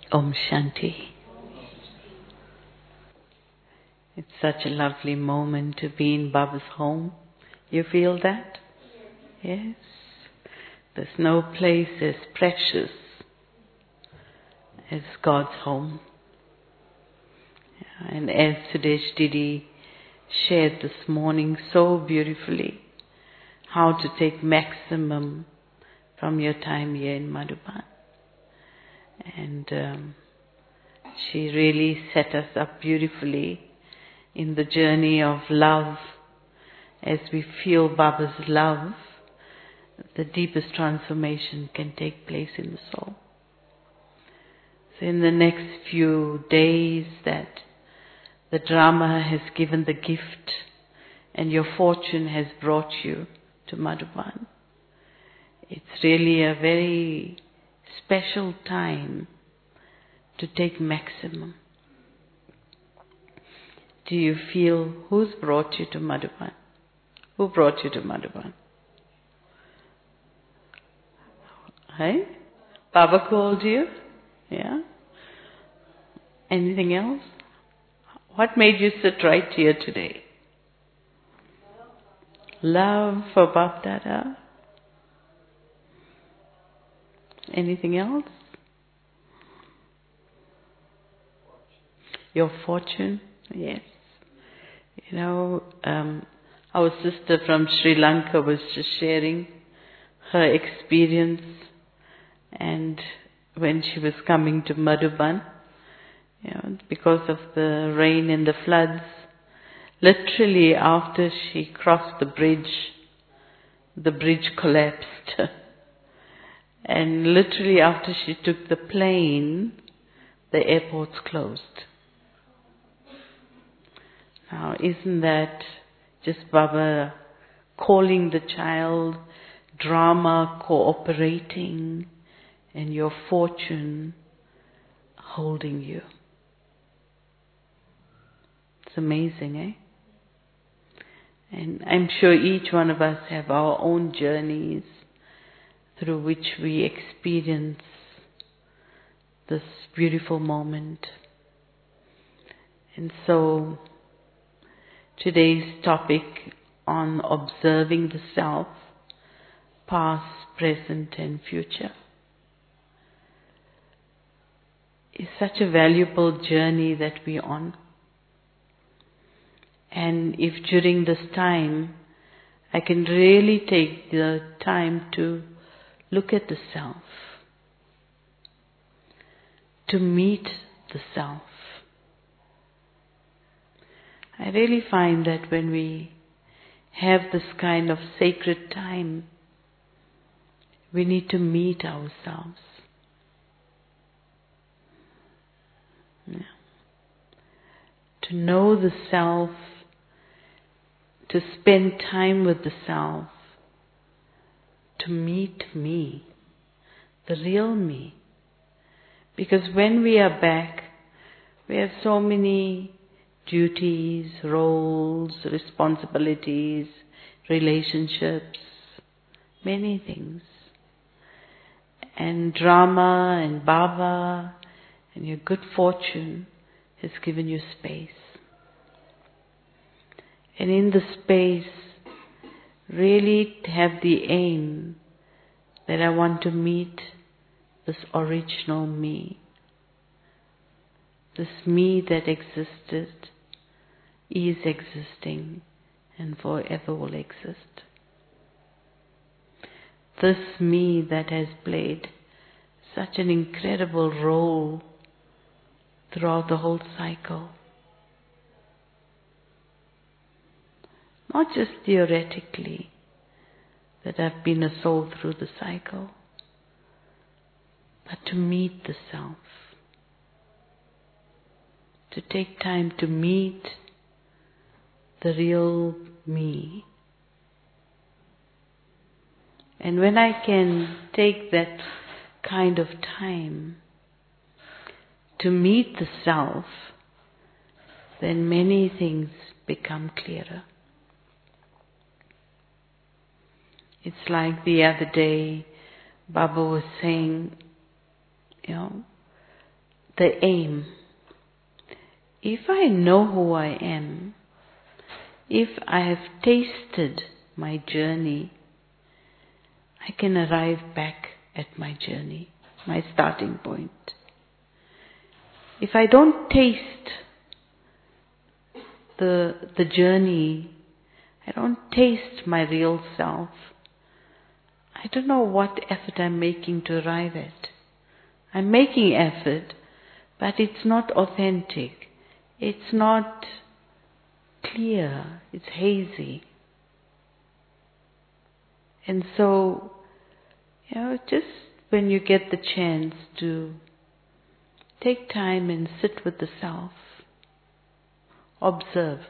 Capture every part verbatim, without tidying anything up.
Om Shanti. It's such a lovely moment to be in Baba's home. You feel that? Yes. There's no place as precious as God's home. And as Sudesh Didi shared this morning so beautifully, how to take maximum from your time here in Madhuban. And um, she really set us up beautifully in the journey of love. As we feel Baba's love, the deepest transformation can take place in the soul. So in the next few days that the drama has given the gift and your fortune has brought you to Madhuban, it's really a very special time to take maximum. Do you feel who's brought you to Madhuban? Who brought you to Madhuban? Hey? Baba called you? Yeah? Anything else? What made you sit right here today? Love for Bap Dada? Anything else? Your fortune? Yes. You know, um, our sister from Sri Lanka was just sharing her experience, and when she was coming to Madhuban, you know, because of the rain and the floods, literally after she crossed the bridge, the bridge collapsed. And literally after she took the plane, the airport's closed. Now, isn't that just Baba calling the child, drama cooperating, and your fortune holding you? It's amazing, eh? And I'm sure each one of us have our own journeys through which we experience this beautiful moment. And so, today's topic on observing the self, past, present and future, is such a valuable journey that we're on. And if during this time I can really take the time to look at the self, to meet the self, I really find that when we have this kind of sacred time, we need to meet ourselves. Yeah. To know the self, to spend time with the self, to meet me, the real me. Because when we are back, we have so many duties, roles, responsibilities, relationships, many things. And drama and Baba and your good fortune has given you space. And in the space, really have the aim that I want to meet this original me. This me that existed, is existing, and forever will exist. This me that has played such an incredible role throughout the whole cycle. Not just theoretically, that I've been a soul through the cycle, but to meet the self. To take time to meet the real me. And when I can take that kind of time to meet the self, then many things become clearer. It's like the other day, Baba was saying, you know, the aim. If I know who I am, if I have tasted my journey, I can arrive back at my journey, my starting point. If I don't taste the, the journey, I don't taste my real self, I don't know what effort I'm making to arrive at. I'm making effort, but it's not authentic. It's not clear. It's hazy. And so, you know, just when you get the chance to take time and sit with the self, observe.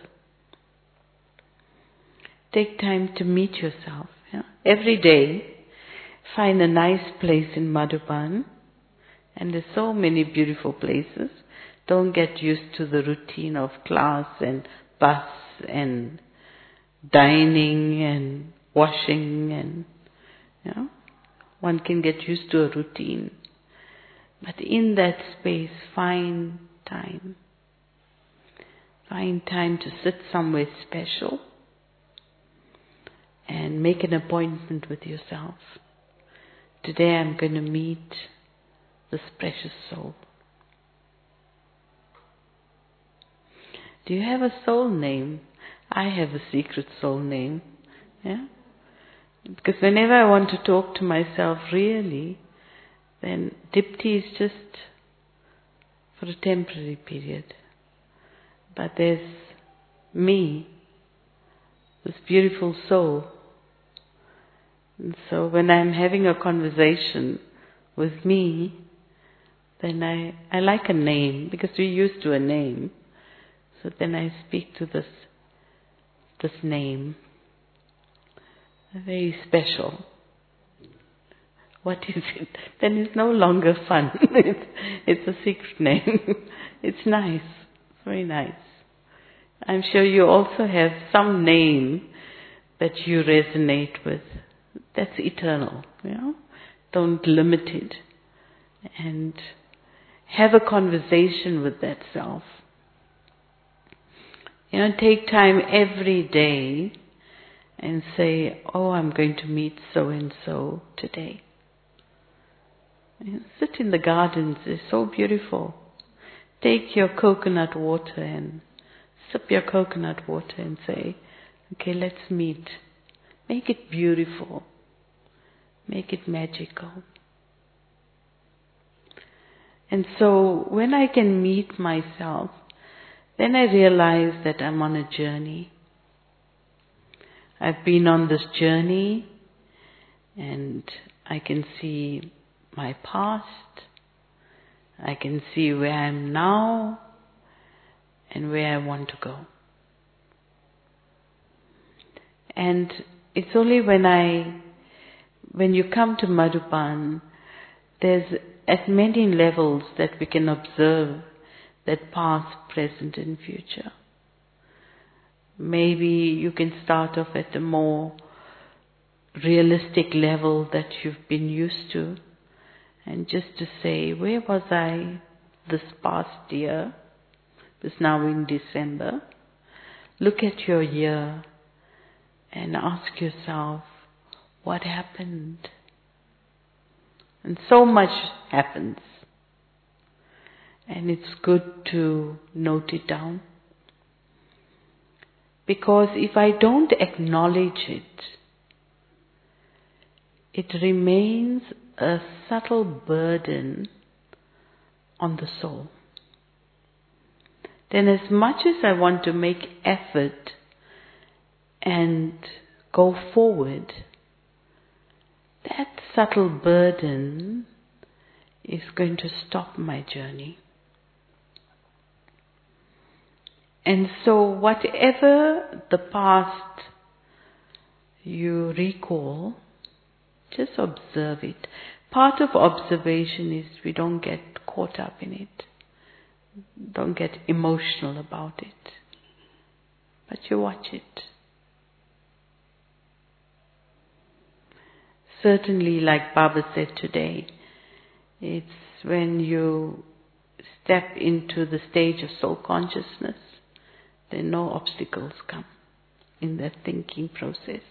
Take time to meet yourself. You know. Every day, find a nice place in Madhuban, and there's so many beautiful places. Don't get used to the routine of class and bus and dining and washing and, you know, one can get used to a routine. But in that space, find time. Find time to sit somewhere special and make an appointment with yourself. Today I'm going to meet this precious soul. Do you have a soul name? I have a secret soul name. Yeah? Because whenever I want to talk to myself really, then Dipti is just for a temporary period. But there's me, this beautiful soul. And so when I'm having a conversation with me, then I, I like a name, because we're used to a name. So then I speak to this this name. Very special. What is it? Then it's no longer fun. it's, it's a secret name. It's nice. Very nice. I'm sure you also have some name that you resonate with. That's eternal. You know? Don't limit it. And have a conversation with that self. You know, take time every day and say, oh, I'm going to meet so-and-so today. And sit in the gardens, it's so beautiful. Take your coconut water and sip your coconut water and say, okay, let's meet. Make it beautiful. Make it magical. And so when I can meet myself, then I realize that I'm on a journey. I've been on this journey and I can see my past. I can see where I am now and where I want to go. And it's only when I, when you come to Madhuban, there's at many levels that we can observe that past, present and future. Maybe you can start off at a more realistic level that you've been used to, and just to say, where was I this past year? It's now in December. Look at your year and ask yourself, what happened? And so much happens. And it's good to note it down. Because if I don't acknowledge it, it remains a subtle burden on the soul. Then as much as I want to make effort and go forward, that subtle burden is going to stop my journey. And so whatever the past you recall, just observe it. Part of observation is we don't get caught up in it. Don't get emotional about it. But you watch it. Certainly, like Baba said today, it's when you step into the stage of soul consciousness, then no obstacles come in that thinking process.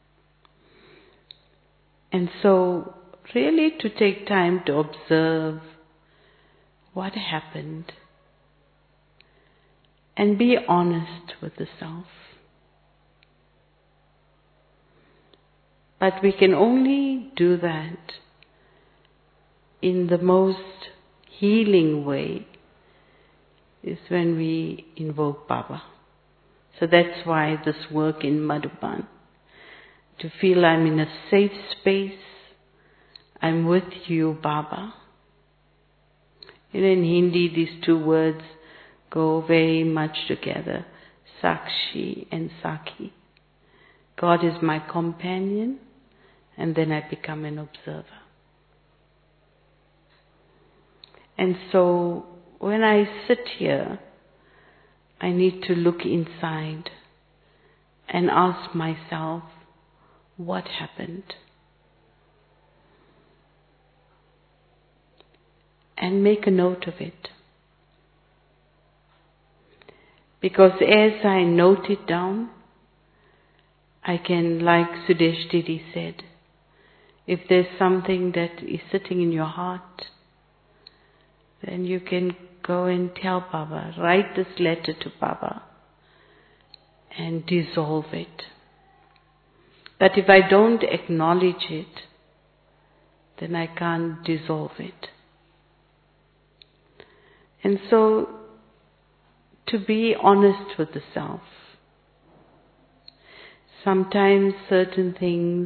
And so, really to take time to observe what happened and be honest with the self. But we can only do that in the most healing way is when we invoke Baba. So that's why this work in Madhuban, to feel I'm in a safe space, I'm with you, Baba. You know, in Hindi, these two words go very much together, Sakshi and Sakhi. God is my companion, and then I become an observer. And so, when I sit here, I need to look inside and ask myself, what happened? And make a note of it. Because as I note it down, I can, like Sudesh Didi said, if there's something that is sitting in your heart, then you can go and tell Baba, write this letter to Baba and dissolve it. But if I don't acknowledge it, then I can't dissolve it. And so, to be honest with the self. Sometimes certain things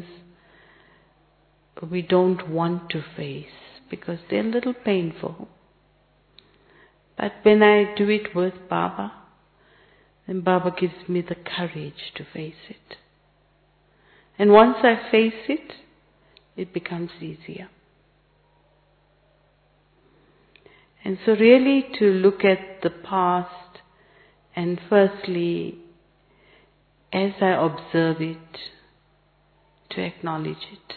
we don't want to face because they're a little painful. But when I do it with Baba, then Baba gives me the courage to face it. And once I face it, it becomes easier. And so really to look at the past and firstly, as I observe it, to acknowledge it.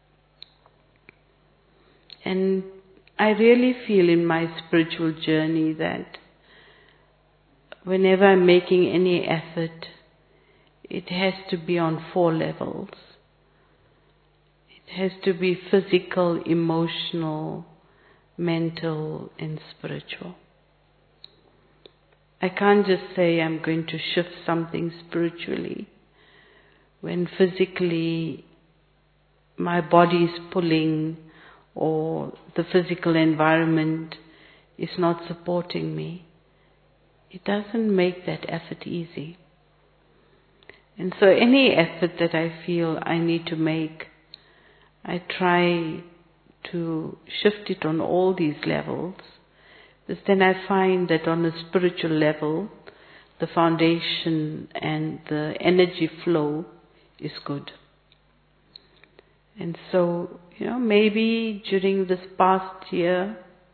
And I really feel in my spiritual journey that whenever I'm making any effort, it has to be on four levels. It has to be physical, emotional, mental, and spiritual. I can't just say I'm going to shift something spiritually when physically my body is pulling or the physical environment is not supporting me. It doesn't make that effort easy. And so any effort that I feel I need to make, I try to shift it on all these levels. Because then I find that on a spiritual level, the foundation and the energy flow is good. And so, you know, maybe during this past year,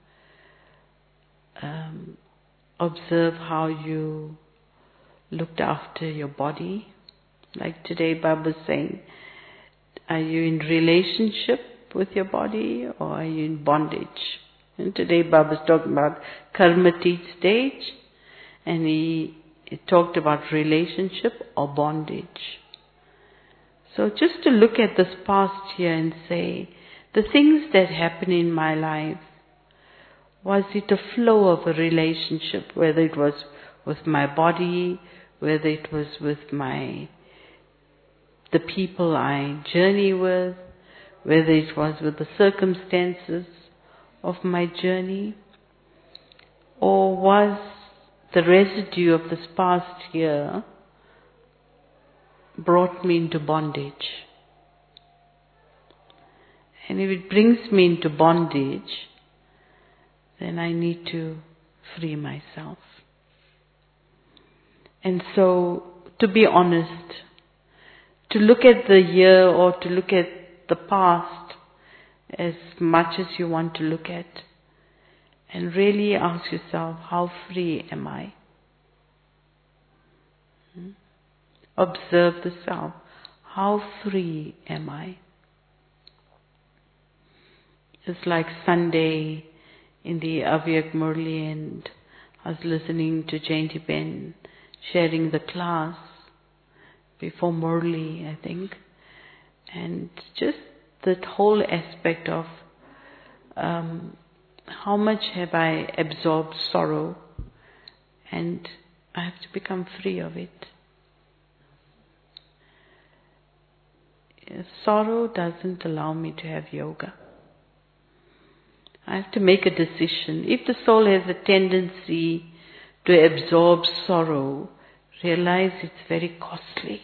um, observe how you looked after your body. Like today, Baba was saying, are you in relationship with your body or are you in bondage? And today Baba was talking about Karmatit stage, and he, he talked about relationship or bondage. So just to look at this past year and say, the things that happened in my life, was it a flow of a relationship, whether it was with my body, whether it was with my the people I journey with, whether it was with the circumstances of my journey, or was the residue of this past year brought me into bondage? And if it brings me into bondage, then I need to free myself. And so, to be honest, to look at the year or to look at the past as much as you want to look at, and really ask yourself, how free am I? Hmm? Observe the self. How free am I? It's like Sunday in the Avyak Murli, and I was listening to Jayanti Ben sharing the class before Murli, I think, and just that whole aspect of um, how much have I absorbed sorrow, and I have to become free of it. Sorrow doesn't allow me to have yoga. I have to make a decision. If the soul has a tendency to absorb sorrow, realize it's very costly.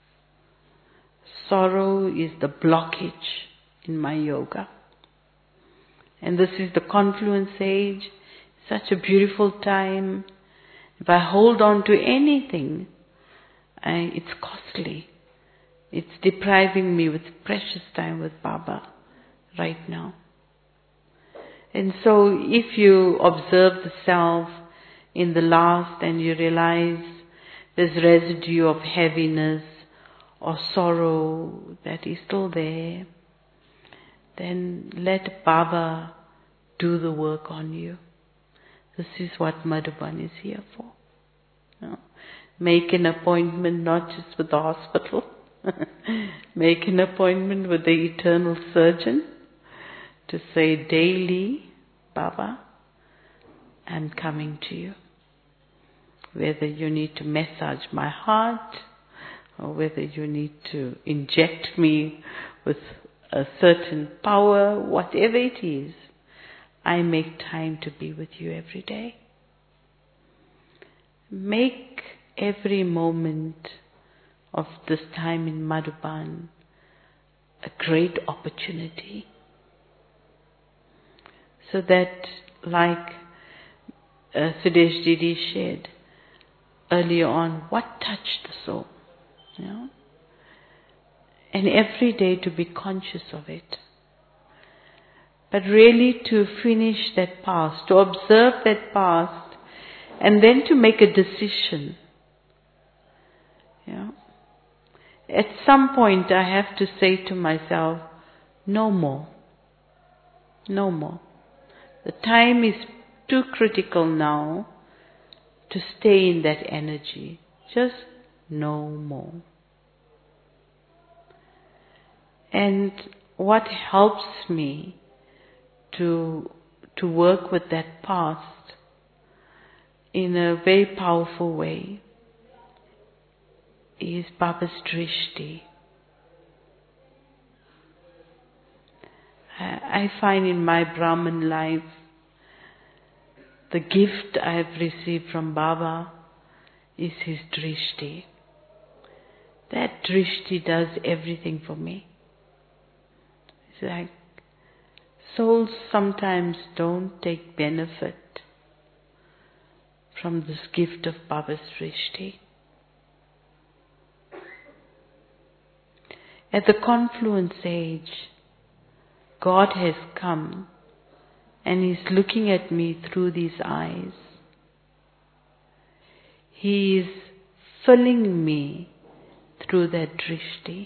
Sorrow is the blockage in my yoga. And this is the confluence age, such a beautiful time. If I hold on to anything, I, it's costly. It's depriving me with precious time with Baba right now. And so if you observe the self in the last and you realize there's residue of heaviness or sorrow that is still there, then let Baba do the work on you. This is what Madhuban is here for. You know, make an appointment not just with the hospital, make an appointment with the eternal surgeon to say daily, Baba, I'm coming to you. Whether you need to massage my heart or whether you need to inject me with a certain power, whatever it is, I make time to be with you every day. Make every moment of this time in Madhuban a great opportunity. So that, like uh, Sudesh Didi shared earlier on, what touched the soul? You know? And every day to be conscious of it. But really to finish that past, to observe that past, and then to make a decision. You know? At some point I have to say to myself, no more. No more. The time is too critical now to stay in that energy. Just no more. And what helps me to to work with that past in a very powerful way is Baba's Drishti. I find in my Brahman life, the gift I have received from Baba is his Drishti. That Drishti does everything for me. It's like souls sometimes don't take benefit from this gift of Baba's Drishti. At the confluence age, God has come and He's looking at me through these eyes. He is filling me through that Drishti.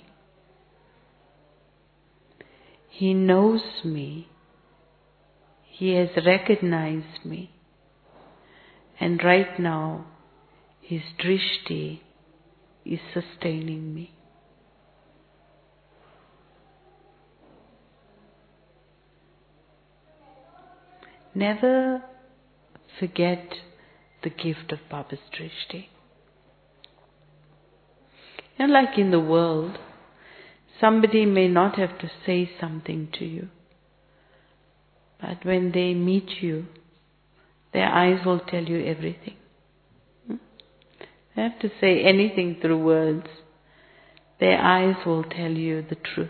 He knows me. He has recognized me. And right now, His Drishti is sustaining me. Never forget the gift of Baba's Drishti. And like in the world, somebody may not have to say something to you, but when they meet you, their eyes will tell you everything. They don't have to say anything through words. Their eyes will tell you the truth.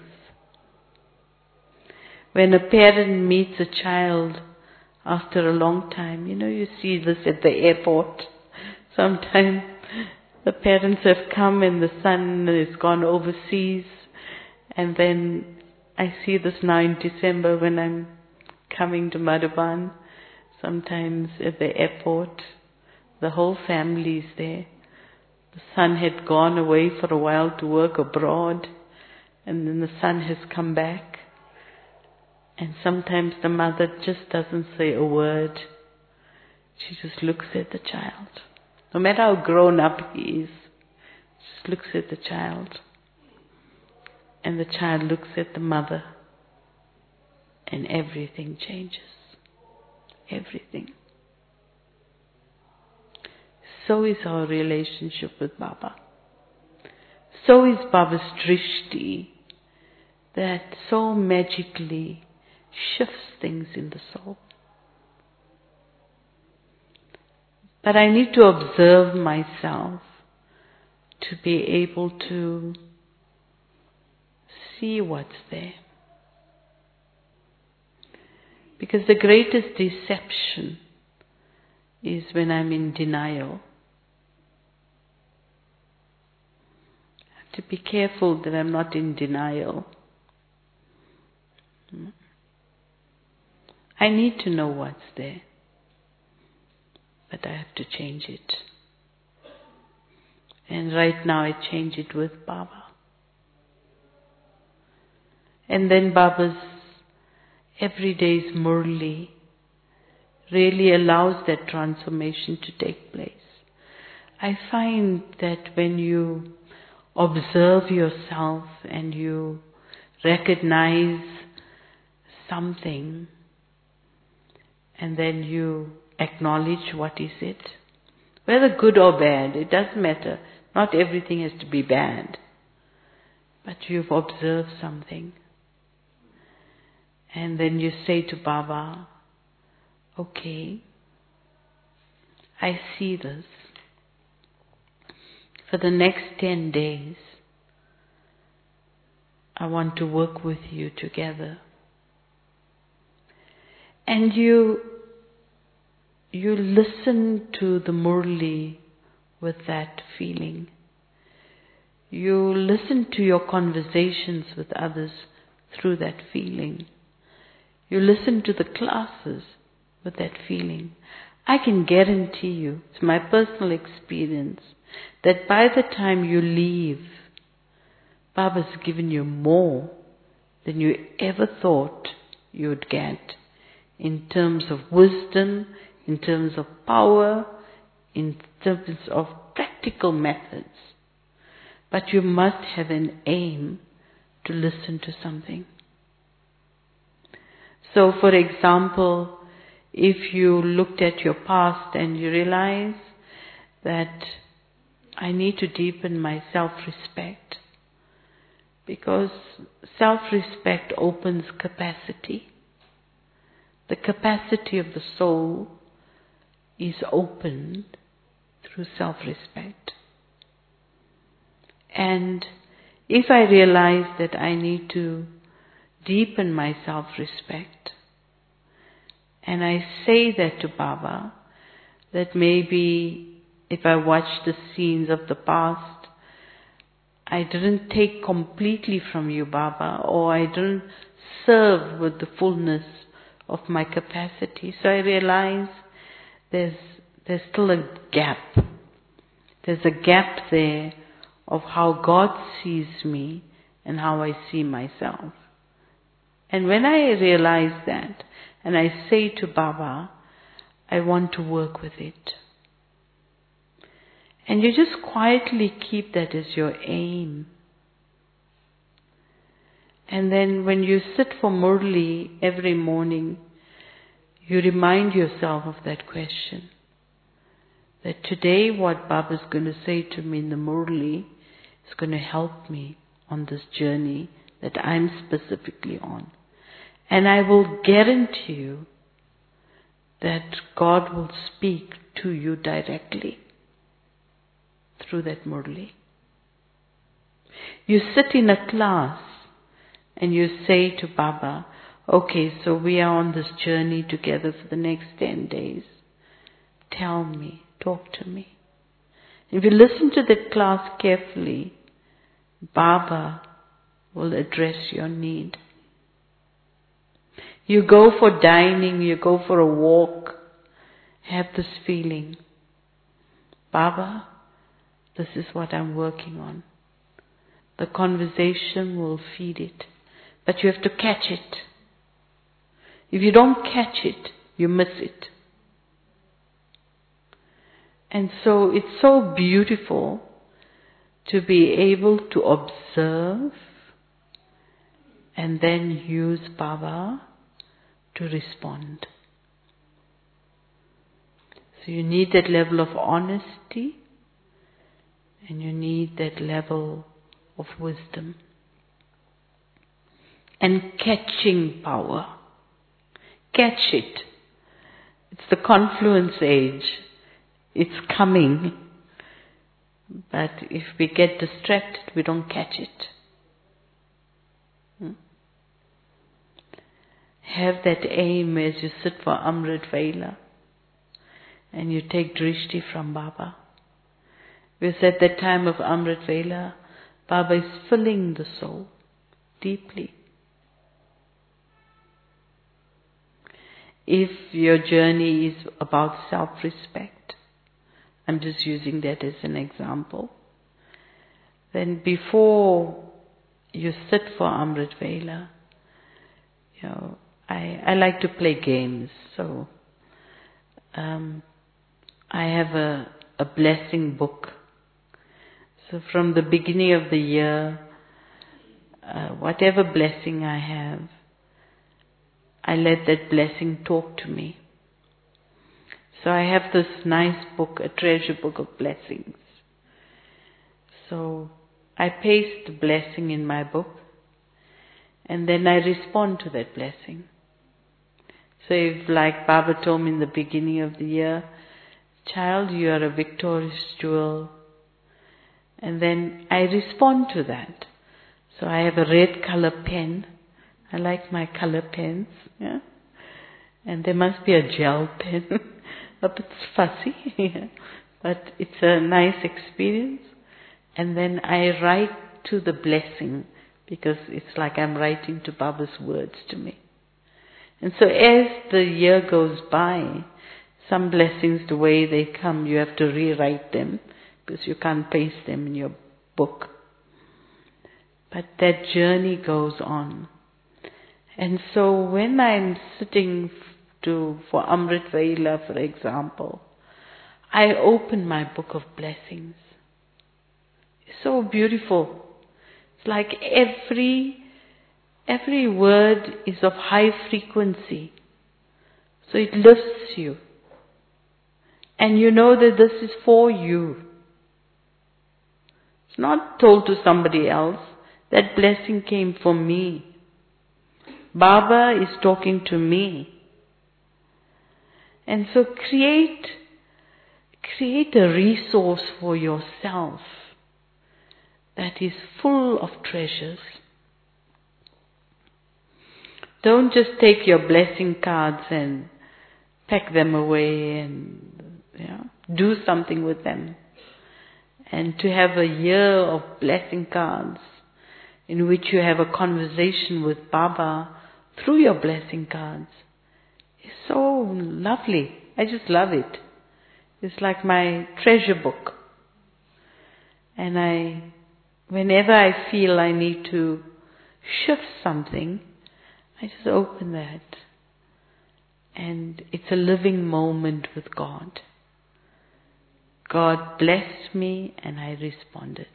When a parent meets a child after a long time, you know, you see this at the airport. Sometimes the parents have come and the son has gone overseas, and then I see this now in December when I'm coming to Madhuban. Sometimes at the airport, the whole family is there. The son had gone away for a while to work abroad, and then the son has come back. And sometimes the mother just doesn't say a word. She just looks at the child. No matter how grown up he is, just looks at the child. And the child looks at the mother. And everything changes. Everything. So is our relationship with Baba. So is Baba's drishti that so magically shifts things in the soul. But I need to observe myself to be able to see what's there. Because the greatest deception is when I'm in denial. I have to be careful that I'm not in denial. I need to know what's there, but I have to change it. And right now I change it with Baba. And then Baba's everyday's Murli really allows that transformation to take place. I find that when you observe yourself and you recognize something and then you acknowledge what is it, whether good or bad, it doesn't matter. Not everything has to be bad. But you've observed something. And then you say to Baba, okay, I see this. For the next ten days, I want to work with you together. And you, you listen to the Murli with that feeling. You listen to your conversations with others through that feeling. You listen to the classes with that feeling. I can guarantee you, it's my personal experience, that by the time you leave, Baba's given you more than you ever thought you would get in terms of wisdom, in terms of power, in terms of practical methods. But you must have an aim to listen to something. So, for example, if you looked at your past and you realize that I need to deepen my self-respect, because self-respect opens capacity. The capacity of the soul is opened through self-respect. And if I realize that I need to deepen my self-respect, and I say that to Baba, that maybe if I watch the scenes of the past, I didn't take completely from you, Baba, or I didn't serve with the fullness of my capacity. So I realize there's there's still a gap. There's a gap there of how God sees me and how I see myself. And when I realize that, and I say to Baba, I want to work with it. And you just quietly keep that as your aim. And then when you sit for Murli every morning, you remind yourself of that question. That today what Baba is going to say to me in the Murli is going to help me on this journey that I'm specifically on. And I will guarantee you that God will speak to you directly through that Murli. You sit in a class and you say to Baba, okay, so we are on this journey together for the next ten days. Tell me, talk to me. If you listen to that class carefully, Baba will address your need. You go for dining, you go for a walk, have this feeling, Baba, this is what I'm working on. The conversation will feed it, but you have to catch it. If you don't catch it, you miss it. And so it's so beautiful to be able to observe and then use Baba to respond. So you need that level of honesty and you need that level of wisdom. And catching power. Catch it. It's the confluence age. It's coming. But if we get distracted, we don't catch it. Hmm? Have that aim as you sit for Amrit Vela and you take drishti from Baba. Because at that time of Amrit Vela, Baba is filling the soul deeply. If your journey is about self-respect, I'm just using that as an example, then before you sit for Amrit Vela, you know, I, I like to play games, so um, I have a, a blessing book. So from the beginning of the year, uh, whatever blessing I have, I let that blessing talk to me. So I have this nice book, a treasure book of blessings. So I paste the blessing in my book and then I respond to that blessing. So if, like Baba told me in the beginning of the year, child, you are a victorious jewel. And then I respond to that. So I have a red color pen. I like my color pens. Yeah? And there must be a gel pen. A bit fussy, yeah. But it's a nice experience. And then I write to the blessing because it's like I'm writing to Baba's words to me. And so as the year goes by, some blessings, the way they come, you have to rewrite them because you can't paste them in your book. But that journey goes on. And so when I'm sitting to for Amrit Vela, for example, I open my book of blessings. It's so beautiful. It's like every every word is of high frequency. So it lifts you. And you know that this is for you. It's not told to somebody else. That blessing came for me. Baba is talking to me. And so create, create a resource for yourself that is full of treasures. Don't just take your blessing cards and pack them away and you know, do something with them. And to have a year of blessing cards in which you have a conversation with Baba through your blessing cards is so lovely. I just love it. It's like my treasure book. And I, whenever I feel I need to shift something, I just open that. And it's a living moment with God. God blessed me and I responded.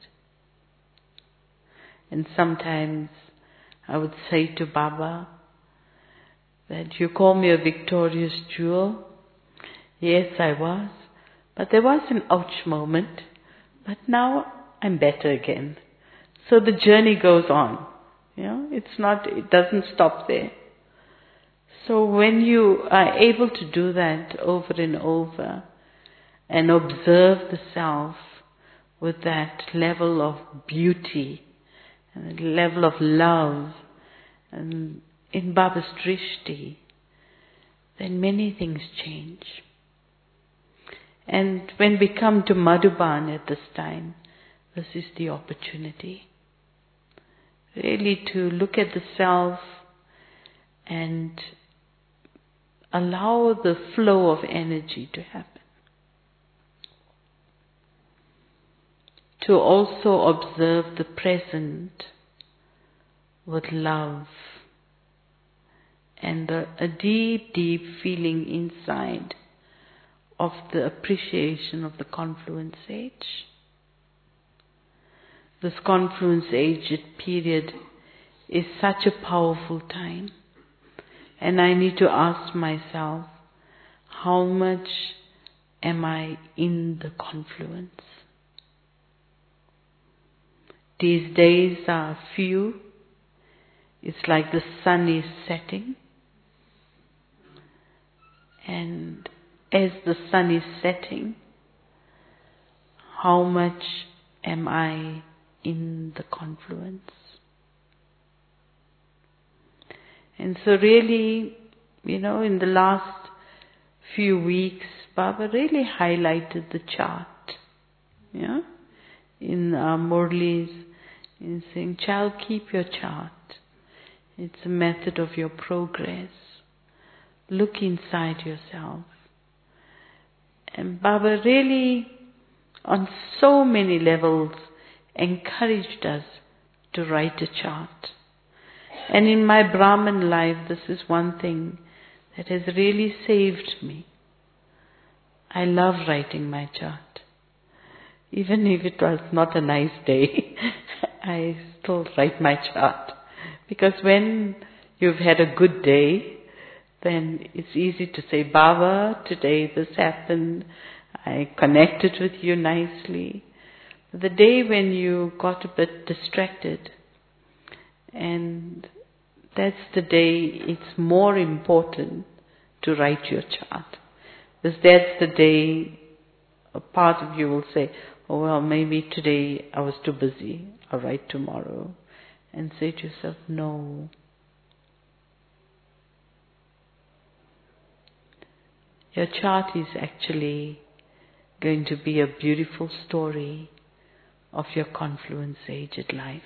And sometimes I would say to Baba that you call me a victorious jewel. Yes, I was. But there was an ouch moment. But now I'm better again. So the journey goes on. You know, it's not, it doesn't stop there. So when you are able to do that over and over and observe the self with that level of beauty and a level of love and in Baba's drishti, then many things change. And when we come to Madhuban at this time, this is the opportunity. Really to look at the self and allow the flow of energy to happen. To also observe the present with love and a, a deep, deep feeling inside of the appreciation of the confluence age. This confluence age period is such a powerful time, and I need to ask myself, how much am I in the confluence? These days are few. It's like the sun is setting, and as the sun is setting, how much am I in the confluence? And so really, you know, in the last few weeks, Baba really highlighted the chart, yeah, in uh, Murli's, in saying, child, keep your chart. It's a method of your progress. Look inside yourself. And Baba really, on so many levels, encouraged us to write a chart. And in my Brahman life, this is one thing that has really saved me. I love writing my chart. Even if it was not a nice day, I still write my chart. Because when you've had a good day, then it's easy to say, Baba, today this happened, I connected with you nicely. The day when you got a bit distracted, and that's the day it's more important to write your chart. Because that's the day a part of you will say, oh well, maybe today I was too busy, I'll write tomorrow. And say to yourself, no. Your chart is actually going to be a beautiful story of your confluence aged life.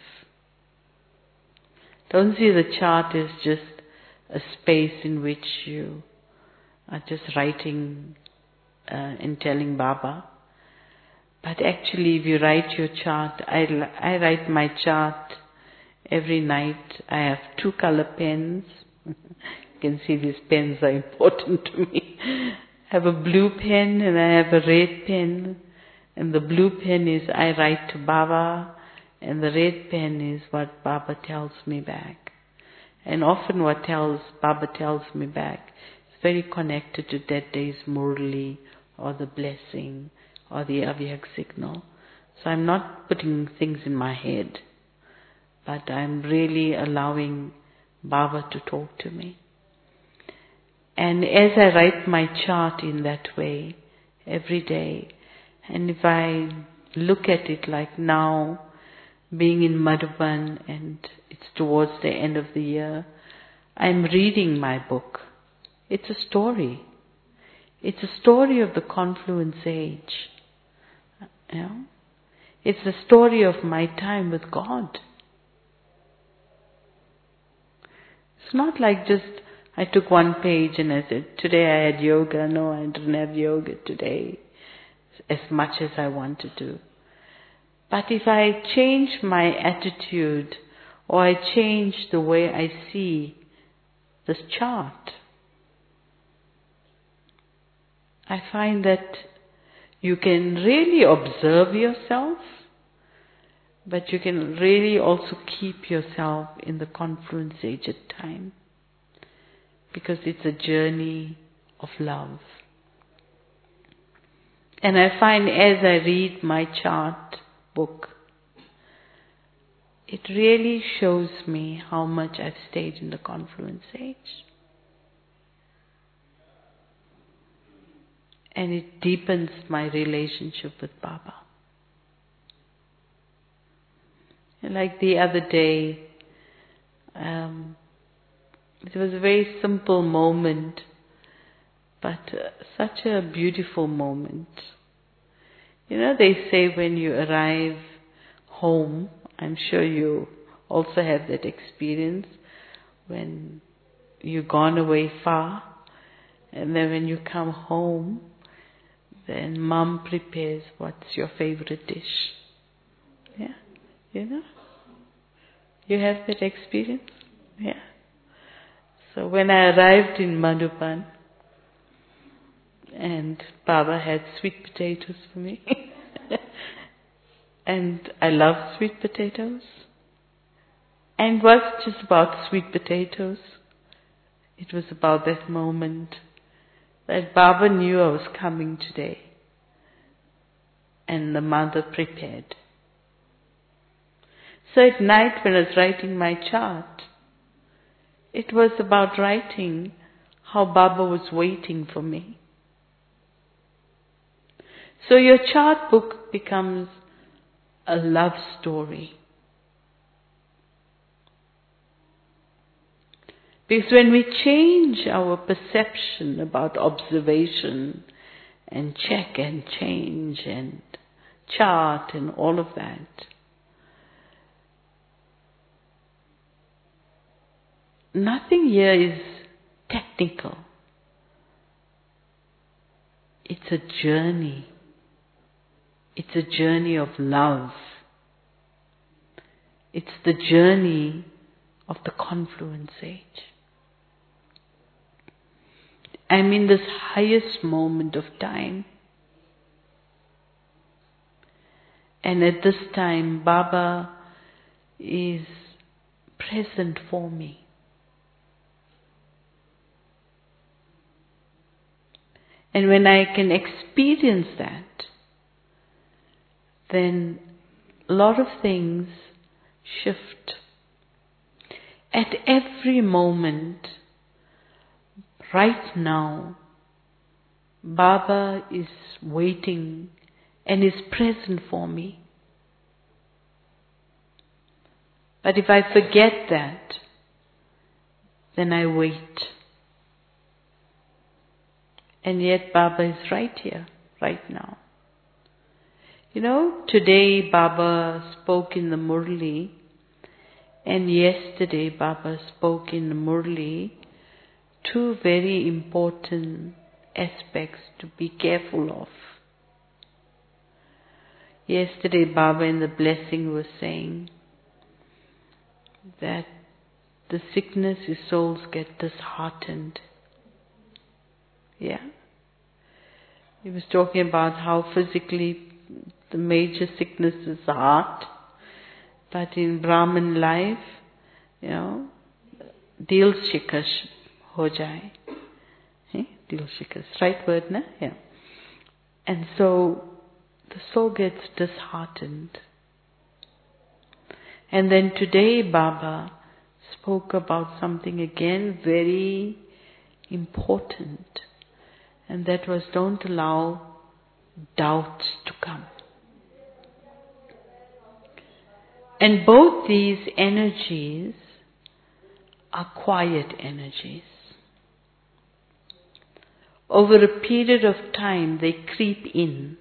Don't see the chart as just a space in which you are just writing uh, and telling Baba. But actually, if you write your chart, I, I write my chart every night. I have two color pens. You can see these pens are important to me. I have a blue pen and I have a red pen. And the blue pen is I write to Baba, and the red pen is what Baba tells me back. And often what tells Baba tells me back is very connected to that day's Murli or the blessing or the Avyak signal. So I'm not putting things in my head, but I'm really allowing Baba to talk to me. And as I write my chart in that way every day, and if I look at it like now, being in Madhuban and it's towards the end of the year, I'm reading my book. It's a story. It's a story of the confluence age. You know? It's the story of my time with God. It's not like just I took one page and I said, today I had yoga. No, I didn't have yoga today as much as I want to do. But if I change my attitude or I change the way I see this chart, I find that you can really observe yourself, but you can really also keep yourself in the confluence aged time, because it's a journey of love. And I find as I read my chart book, it really shows me how much I've stayed in the confluence age. And it deepens my relationship with Baba. And like the other day, um, it was a very simple moment, but uh, such a beautiful moment. You know, they say when you arrive home, I'm sure you also have that experience, when you've gone away far, and then when you come home, then Mom prepares what's your favorite dish. Yeah, you know? You have that experience? Yeah. So when I arrived in Madhuban, and Baba had sweet potatoes for me, and I love sweet potatoes, and it wasn't just about sweet potatoes, it was about that moment that Baba knew I was coming today, and the mother prepared. So at night when I was writing my chart, it was about writing how Baba was waiting for me. So your chart book becomes a love story. Because when we change our perception about observation and check and change and chart and all of that, nothing here is technical. It's a journey. It's a journey of love. It's the journey of the confluence age. I'm in this highest moment of time. And at this time, Baba is present for me. And when I can experience that, then a lot of things shift. At every moment, right now, Baba is waiting and is present for me. But if I forget that, then I wait. And yet Baba is right here, right now. You know, today Baba spoke in the Murli, and yesterday Baba spoke in the Murli, two very important aspects to be careful of. Yesterday Baba in the blessing was saying that the sickness is souls get disheartened. Yeah. He was talking about how physically the major sickness is the heart, but in Brahman life, you know, dil shikash ho jaye. Dil shikash, right word, na? Yeah. And so the soul gets disheartened. And then today Baba spoke about something again very important, and that was don't allow doubts to come. And both these energies are quiet energies. Over a period of time they creep in.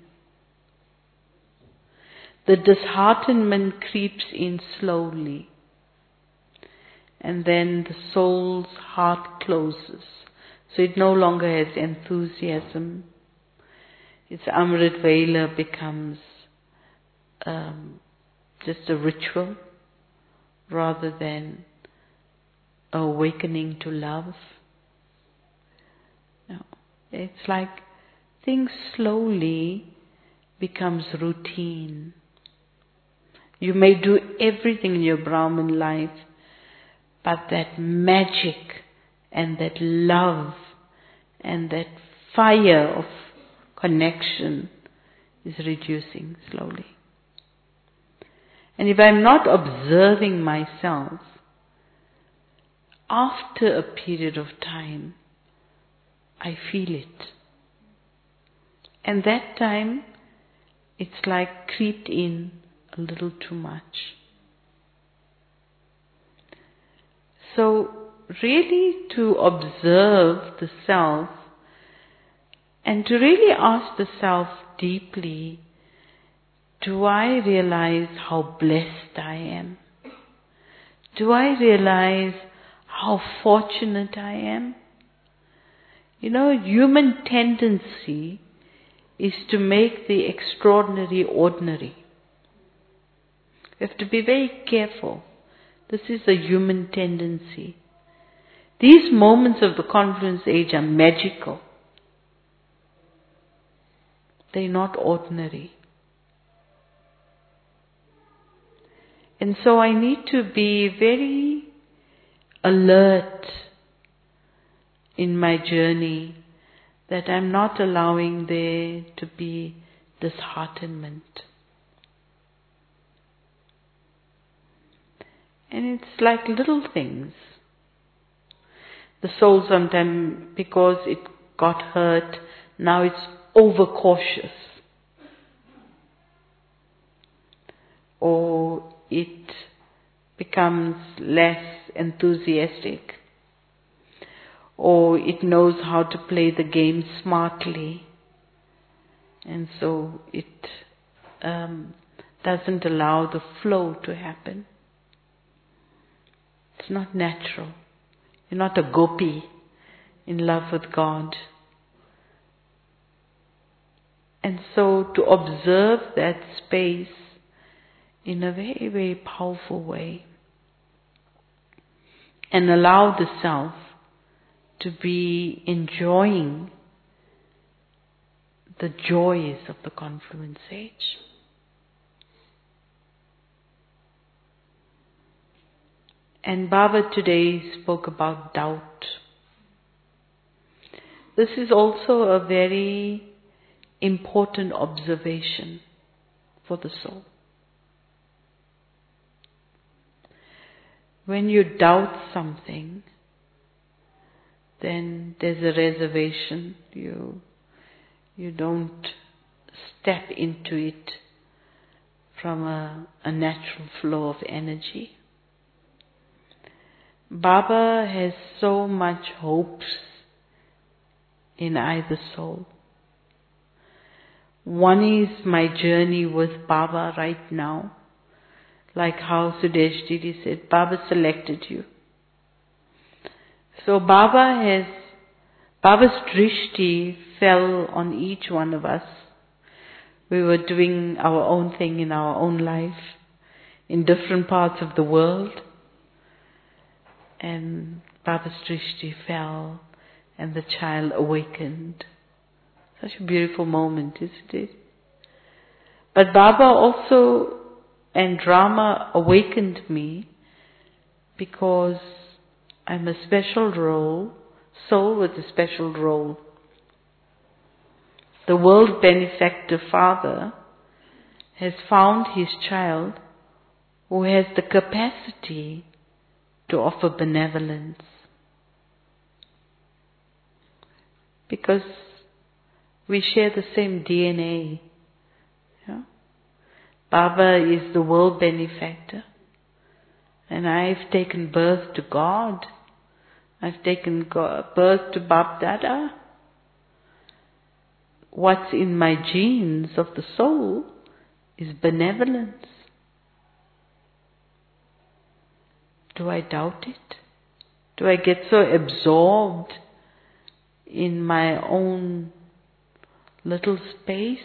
The disheartenment creeps in slowly, and then the soul's heart closes. So it no longer has enthusiasm. Its Amrit Vela becomes um, just a ritual rather than awakening to love. No. It's like things slowly becomes routine. You may do everything in your Brahman life, but that magic and that love and that fire of connection is reducing slowly. And if I'm not observing myself, after a period of time, I feel it. And that time, it's like creeped in a little too much. So, really to observe the self and to really ask the self deeply, do I realize how blessed I am? Do I realize how fortunate I am? You know, human tendency is to make the extraordinary ordinary. You have to be very careful. This is a human tendency. These moments of the confluence age are magical. They're not ordinary. And so I need to be very alert in my journey that I'm not allowing there to be disheartenment. And it's like little things. The soul sometimes, because it got hurt, now it's overcautious. Or it becomes less enthusiastic. Or it knows how to play the game smartly. And so it um, doesn't allow the flow to happen. It's not natural. You're not a gopi in love with God. And so to observe that space in a very, very powerful way and allow the self to be enjoying the joys of the confluence age. And Baba today spoke about doubt. This is also a very important observation for the soul. When you doubt something, then there's a reservation. You, you don't step into it from a, a natural flow of energy. Baba has so much hopes in either soul. One is my journey with Baba right now. Like how Sudesh Didi said, Baba selected you. So Baba has, Baba's drishti fell on each one of us. We were doing our own thing in our own life, in different parts of the world. And Baba's drishti fell and the child awakened. Such a beautiful moment, isn't it? But Baba also and Rama awakened me because I'm a special role, soul with a special role. The world benefactor father has found his child who has the capacity to offer benevolence. Because we share the same D N A. Yeah? Baba is the world benefactor. And I've taken birth to God. I've taken birth to Bap Dada. What's in my genes of the soul is benevolence. Do I doubt it? Do I get so absorbed in my own little space?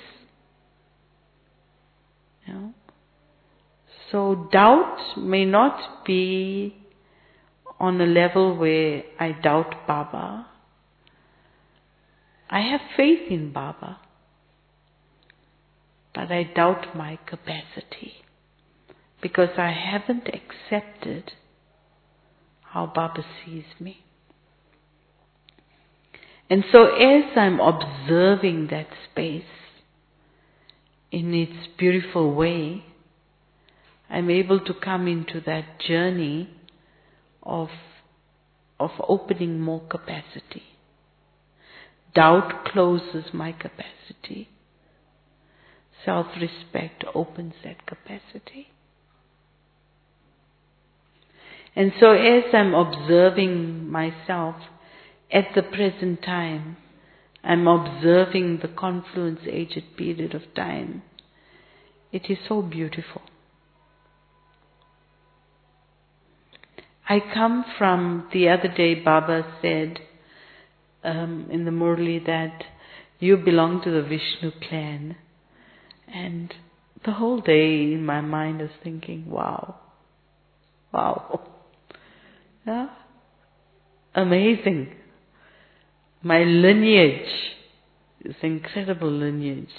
You know? So doubt may not be on a level where I doubt Baba. I have faith in Baba, but I doubt my capacity because I haven't accepted how Baba sees me. And so as I'm observing that space in its beautiful way, I'm able to come into that journey of, of opening more capacity. Doubt closes my capacity. Self-respect opens that capacity. And so as I'm observing myself at the present time, I'm observing the confluence aged period of time. It is so beautiful. I come from, the other day Baba said um, in the Murli that you belong to the Vishnu clan. And the whole day in my mind is thinking, wow, wow. Yeah? amazing. My lineage is incredible lineage.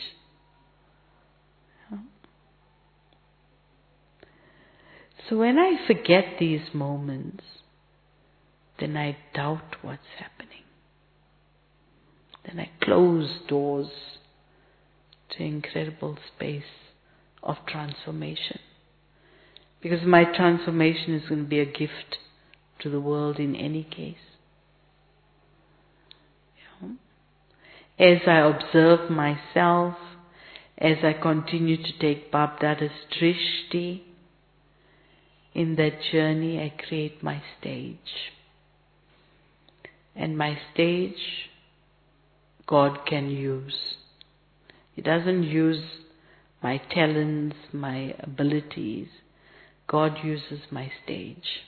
So when I forget these moments, then I doubt what's happening. Then I close doors to incredible space of transformation. Because my transformation is going to be a gift to the world in any case. As I observe myself, as I continue to take Babdada's drishti, in that journey I create my stage. And my stage, God can use. He doesn't use my talents, my abilities. God uses my stage.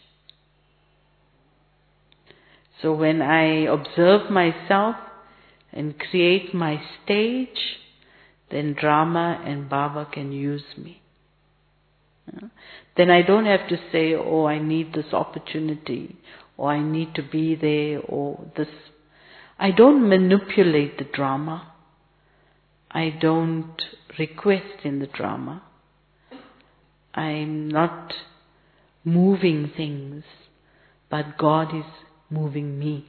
So when I observe myself and create my stage, then Rama and Baba can use me. Yeah? Then I don't have to say, oh, I need this opportunity, or I need to be there, or this. I don't manipulate the drama. I don't request in the drama. I'm not moving things, but God is moving me.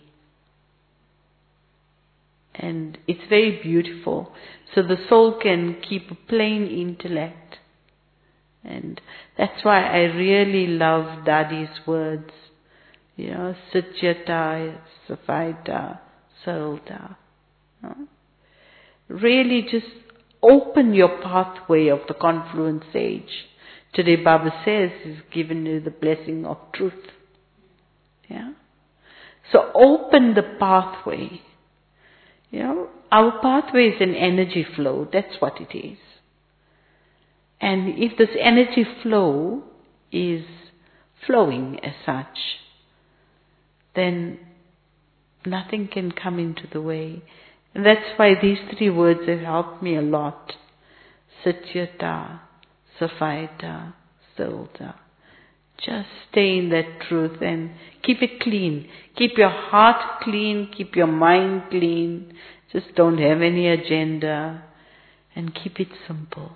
And it's very beautiful. So the soul can keep a plain intellect. And that's why I really love Dadi's words. You know, Satyata, Safaita, Saralta. You know? Really just open your pathway of the confluent sage. Today Baba says he's given you the blessing of truth. Yeah. So open the pathway. You know, our pathway is an energy flow. That's what it is. And if this energy flow is flowing as such, then nothing can come into the way. And that's why these three words have helped me a lot. Satyata, Safaita, Saralta. Just stay in that truth and keep it clean. Keep your heart clean, keep your mind clean. Just don't have any agenda and keep it simple.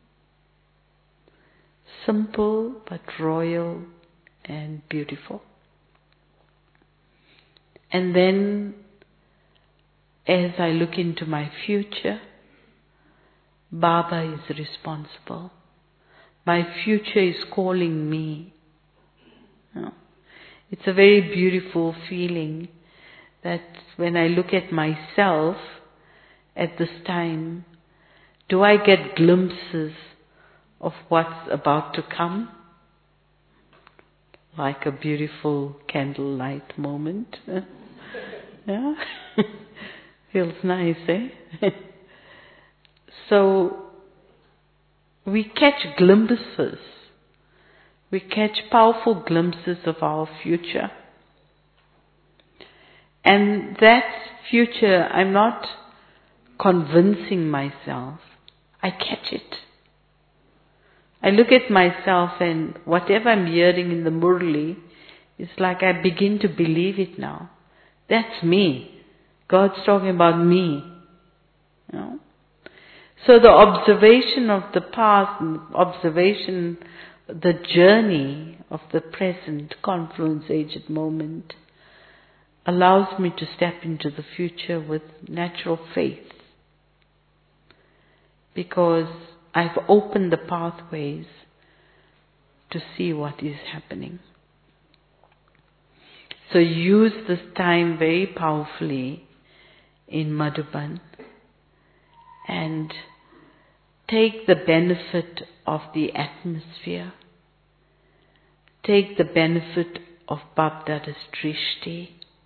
Simple but royal and beautiful. And then as I look into my future, Baba is responsible. My future is calling me. You know, it's a very beautiful feeling that when I look at myself at this time, do I get glimpses of what's about to come? Like a beautiful candlelight moment. Yeah? Feels nice, eh? So, we catch glimpses. We catch powerful glimpses of our future. And that future, I'm not convincing myself. I catch it. I look at myself and whatever I'm hearing in the Murli, it's like I begin to believe it now. That's me. God's talking about me. You know? So the observation of the past, observation, the journey of the present confluence aged moment allows me to step into the future with natural faith. Because I've opened the pathways to see what is happening. So use this time very powerfully in Madhuban and take the benefit of the atmosphere. Take the benefit of Babdada's drishti.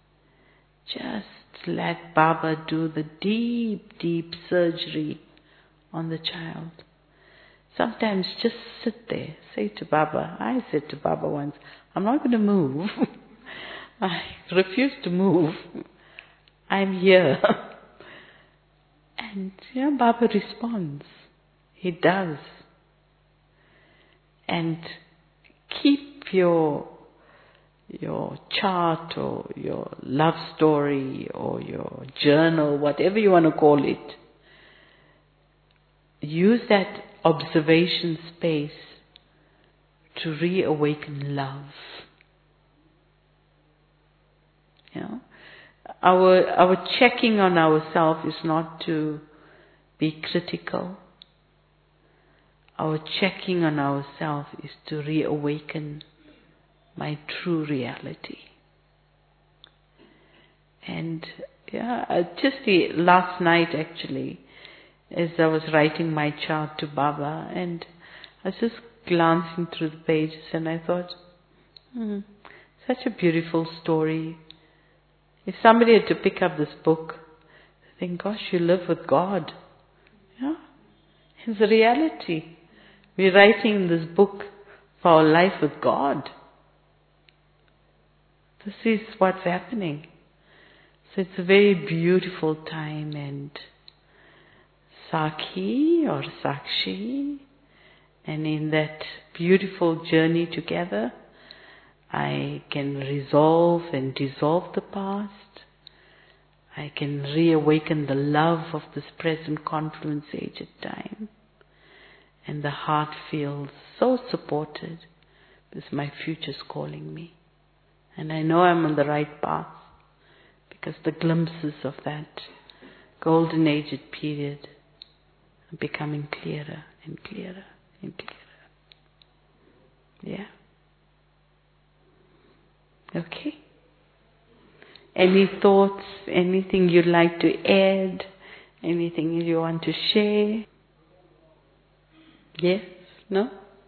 Just let Baba do the deep, deep surgery on the child. Sometimes just sit there. Say to Baba, I said to Baba once, I'm not going to move. I refuse to move. I'm here. And you know, Baba responds. He does. And keep your your chart or your love story or your journal, whatever you want to call it. Use that observation space to reawaken love. You know? Our, our checking on ourselves is not to be critical. Our checking on ourselves is to reawaken my true reality. And yeah, uh, just the last night actually, as I was writing my chart to Baba, and I was just glancing through the pages, and I thought, hmm, such a beautiful story. If somebody had to pick up this book, I think, gosh, you live with God. Yeah, it's a reality. We're writing this book for our life with God. This is what's happening. So it's a very beautiful time, and Sakhi or Sakshi, and in that beautiful journey together, I can resolve and dissolve the past. I can reawaken the love of this present confluence age at time. And the heart feels so supported because my future's calling me. And I know I'm on the right path because the glimpses of that golden aged period are becoming clearer and clearer and clearer. Yeah? Okay? Any thoughts, anything you'd like to add, anything you want to share? Yes? No?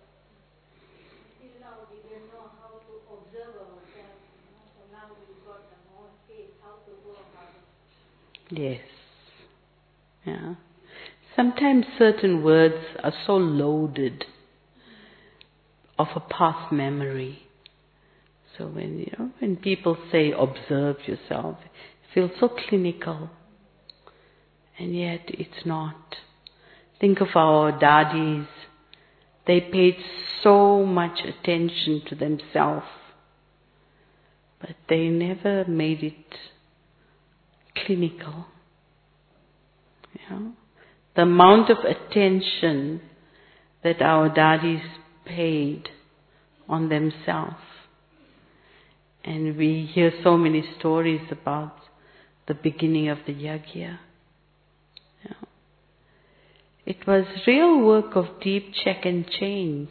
Yes. Yeah. Sometimes certain words are so loaded of a past memory. So when you know when people say observe yourself, it feels so clinical. And yet it's not. Think of our dadis. They paid so much attention to themselves, but they never made it clinical. You know? The amount of attention that our dadis paid on themselves. And we hear so many stories about the beginning of the yagya. You know? It was real work of deep check and change.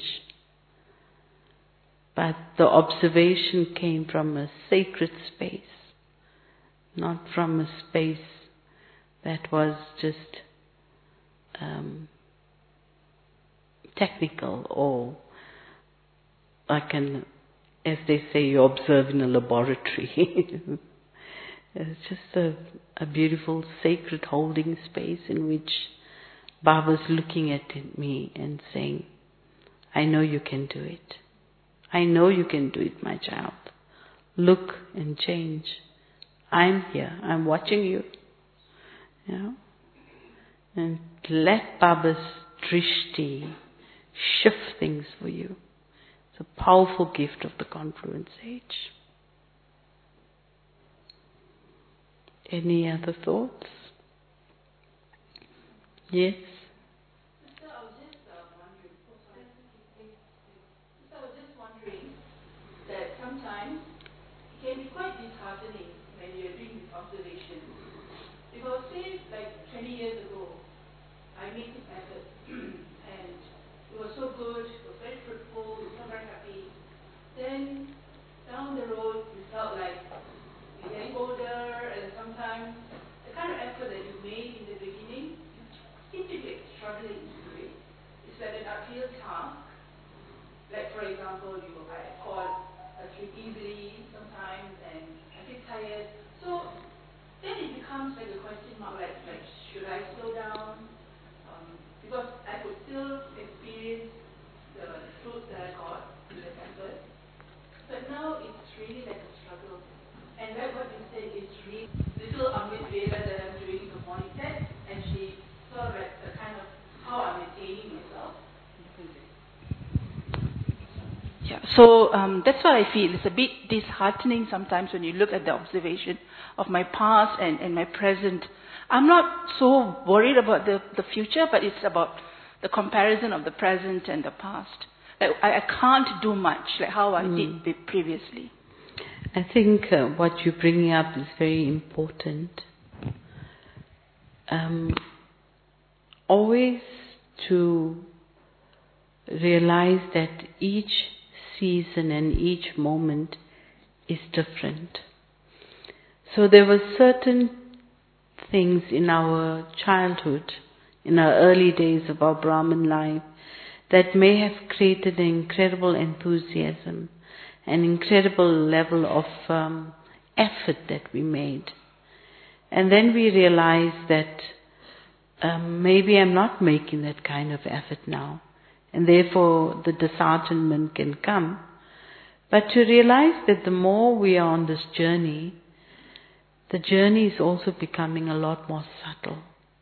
But the observation came from a sacred space, not from a space that was just um, technical or like an, as they say, you observe in a laboratory. It's just a, a beautiful sacred holding space in which Baba's looking at me and saying, I know you can do it. I know you can do it, my child. Look and change. I'm here. I'm watching you. You know? And let Baba's drishti shift things for you. It's a powerful gift of the confluence age. Any other thoughts? Yes? That sometimes it can be quite disheartening when you're doing this observation. Because say like twenty years ago, I made this effort and it was so good, it was very fruitful, we were so very happy. Then down the road we felt like we're getting older, and sometimes the kind of effort that you made in the beginning, you seem to be struggling to do it. It's like an uphill task. Like for example, you I call sleep easily sometimes and I get tired. So then it becomes like a question mark, like, like should I slow down? Um, because I could still experience the fruits that I got with the effort. But now it's really like a struggle. And like what you said, it's really little Amrit Veda that I'm doing in the morning set, and she sort of like the kind of how I'm maintaining myself. Yeah, So um, that's what I feel. It's a bit disheartening sometimes when you look at the observation of my past and, and my present. I'm not so worried about the, the future, but it's about the comparison of the present and the past. Like, I, I can't do much like how I mm. did be previously. I think uh, what you're bringing up is very important. Um, always to realize that each season and each moment is different. So there were certain things in our childhood, in our early days of our Brahman life, that may have created an incredible enthusiasm, an incredible level of um, effort that we made. And then we realized that um, maybe I'm not making that kind of effort now, and therefore the disheartenment can come. But to realize that the more we are on this journey, the journey is also becoming a lot more subtle.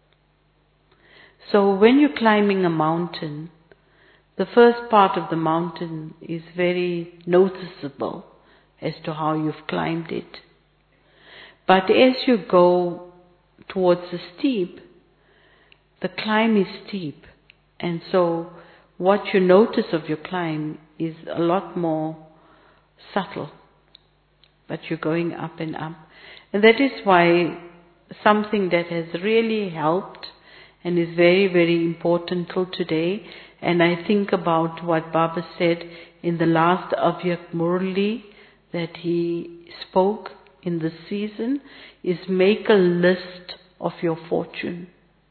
So when you're climbing a mountain, the first part of the mountain is very noticeable as to how you've climbed it. But as you go towards the steep, the climb is steep. And so what you notice of your climb is a lot more subtle. But you're going up and up. And that is why something that has really helped and is very, very important till today, and I think about what Baba said in the last Avyak Murli that he spoke in this season, is make a list of your fortune.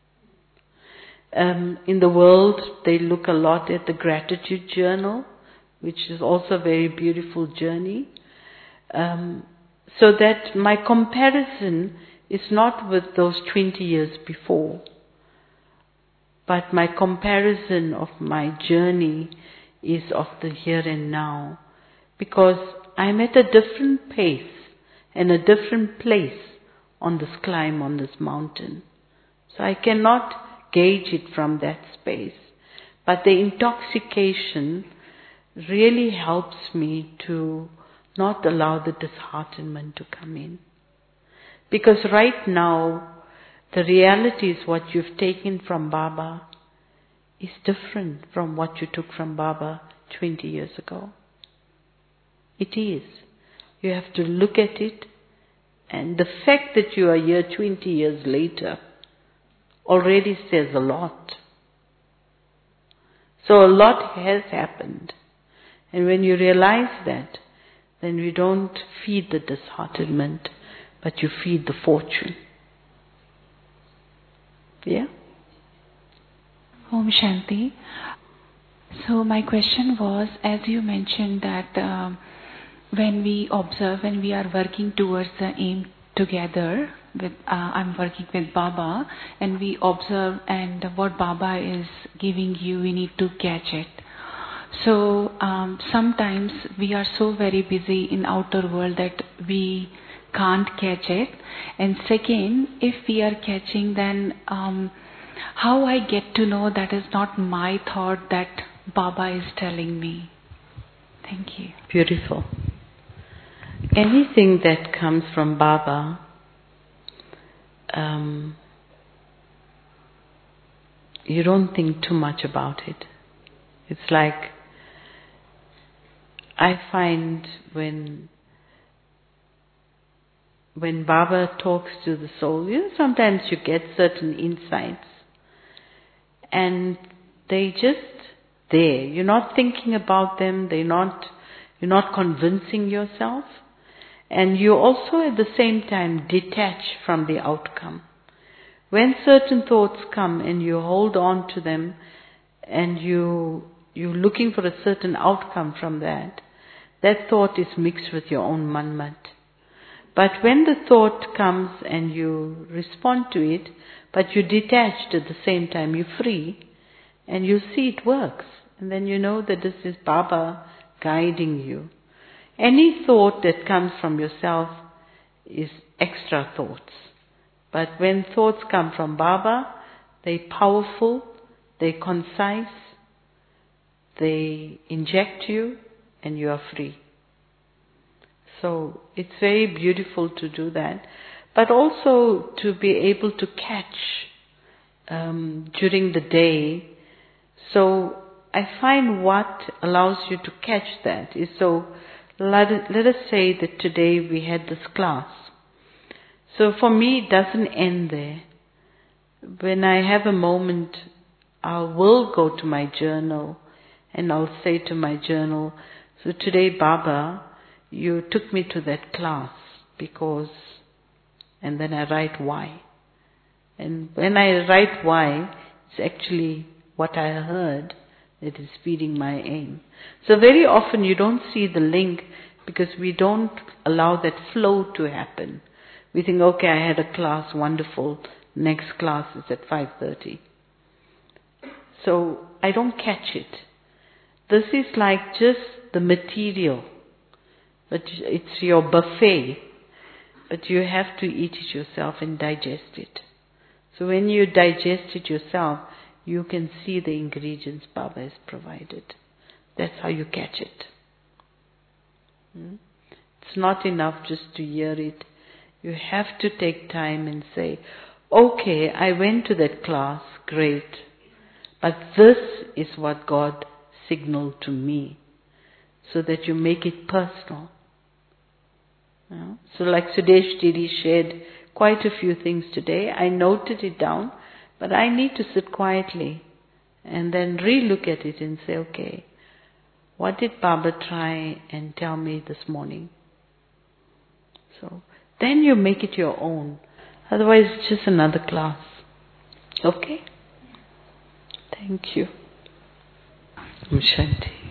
Um, in the world, they look a lot at the gratitude journal, which is also a very beautiful journey. Um, so that my comparison is not with those twenty years before, but my comparison of my journey is of the here and now, because I'm at a different pace and a different place on this climb, on this mountain. So I cannot gauge it from that space. But the intoxication really helps me to not allow the disheartenment to come in. Because right now, the reality is what you've taken from Baba is different from what you took from Baba twenty years ago. It is. You have to look at it, and the fact that you are here twenty years later already says a lot. So a lot has happened. And when you realize that, then you don't feed the disheartenment, but you feed the fortune. Yeah? Om Shanti. So my question was, as you mentioned that um, when we observe, when we are working towards the aim together, with uh, I'm working with Baba, and we observe, and what Baba is giving you, we need to catch it. So um, sometimes we are so very busy in outer world that we can't catch it. And second, if we are catching, then um, how I get to know that is not my thought that Baba is telling me. Thank you. Beautiful. Anything that comes from Baba, um, you don't think too much about it. It's like, I find when when Baba talks to the soul, you know, sometimes you get certain insights and they just there. You're not thinking about them, they're not, you're not convincing yourself, and you also at the same time detach from the outcome. When certain thoughts come and you hold on to them and you, you're looking for a certain outcome from that, that thought is mixed with your own manmat. But when the thought comes and you respond to it, but you're detached at the same time, you're free, and you see it works. And then you know that this is Baba guiding you. Any thought that comes from yourself is extra thoughts. But when thoughts come from Baba, they're powerful, they're concise, they inject you, and you are free. So it's very beautiful to do that, but also to be able to catch um, during the day. So I find what allows you to catch that is, so let, let us say that today we had this class. So for me it doesn't end there. When I have a moment, I will go to my journal and I'll say to my journal, so today Baba, you took me to that class because, and then I write why. And when I write why, it's actually what I heard that is feeding my aim. So very often you don't see the link because we don't allow that flow to happen. We think, okay, I had a class, wonderful, next class is at five thirty. So I don't catch it. This is like just the material, but it's your buffet, but you have to eat it yourself and digest it. So when you digest it yourself, you can see the ingredients Baba has provided. That's how you catch it. Hmm? It's not enough just to hear it. You have to take time and say, okay, I went to that class, great, but this is what God signaled to me, so that you make it personal. You know? So like Sudesh Didi shared quite a few things today. I noted it down, but I need to sit quietly and then re-look at it and say, okay, what did Baba try and tell me this morning? So then you make it your own. Otherwise it's just another class. Okay? Thank you. Om Shanti.